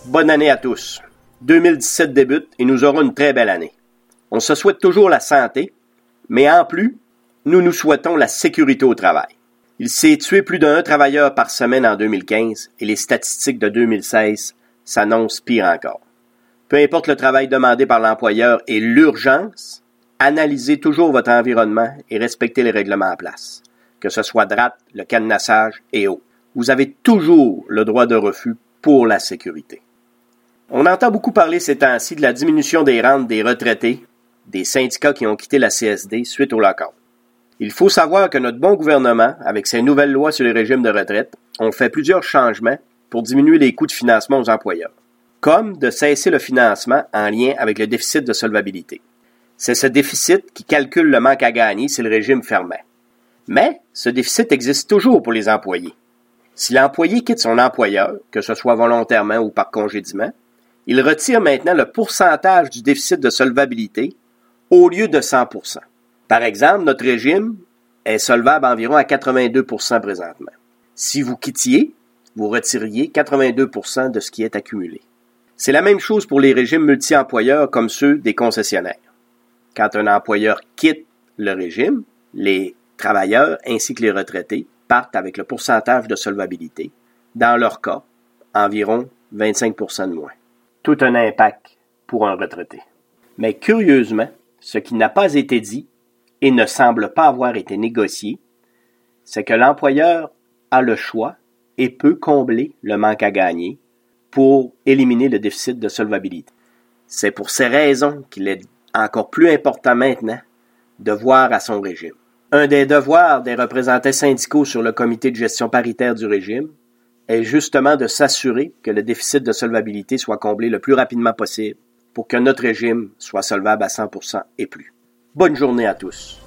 Bonne année à tous. 2017 débute et nous aurons une très belle année. On se souhaite toujours la santé, mais en plus, nous nous souhaitons la sécurité au travail. Il s'est tué plus d'un travailleur par semaine en 2015 et les statistiques de 2016 s'annoncent pire encore. Peu importe le travail demandé par l'employeur et l'urgence, analysez toujours votre environnement et respectez les règlements en place, que ce soit drape, le cadenassage et eau. Vous avez toujours le droit de refus pour la sécurité. On entend beaucoup parler ces temps-ci de la diminution des rentes des retraités, des syndicats qui ont quitté la CSD suite au lockout. Il faut savoir que notre bon gouvernement, avec ses nouvelles lois sur les régimes de retraite, ont fait plusieurs changements pour diminuer les coûts de financement aux employeurs, comme de cesser le financement en lien avec le déficit de solvabilité. C'est ce déficit qui calcule le manque à gagner si le régime fermait. Mais ce déficit existe toujours pour les employés. Si l'employé quitte son employeur, que ce soit volontairement ou par congédiement, il retire maintenant le pourcentage du déficit de solvabilité au lieu de 100%. Par exemple, notre régime est solvable environ à 82% présentement. Si vous quittiez, vous retiriez 82% de ce qui est accumulé. C'est la même chose pour les régimes multi-employeurs comme ceux des concessionnaires. Quand un employeur quitte le régime, les travailleurs ainsi que les retraités partent avec le pourcentage de solvabilité. Dans leur cas, environ 25% de moins. Tout un impact pour un retraité. Mais curieusement, ce qui n'a pas été dit et ne semble pas avoir été négocié, c'est que l'employeur a le choix et peut combler le manque à gagner pour éliminer le déficit de solvabilité. C'est pour ces raisons qu'il est encore plus important maintenant de voir à son régime. Un des devoirs des représentants syndicaux sur le comité de gestion paritaire du régime est justement de s'assurer que le déficit de solvabilité soit comblé le plus rapidement possible pour que notre régime soit solvable à 100% et plus. Bonne journée à tous.